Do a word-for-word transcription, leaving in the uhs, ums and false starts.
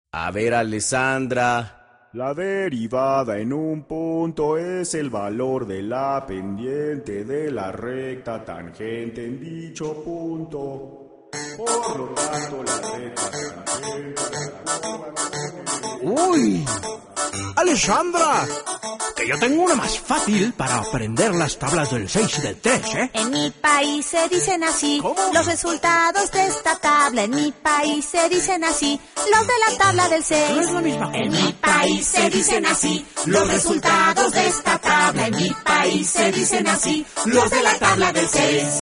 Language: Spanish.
A ver, Alessandra. La derivada en un punto es el valor de la pendiente de la recta tangente en dicho punto. Por lo tanto, la recta tangente... ¡Uy! ¡Alessandra! Que yo tengo una más fácil para aprender las tablas del seis y del tres, ¿eh? En mi país se dicen así. ¿Cómo? Los resultados de esta tabla. En mi país se dicen así. Los de la tabla del seis. No es la misma cosa. En mi país se dicen así. Los resultados de esta tabla. En mi país se dicen así. Los de la tabla del seis.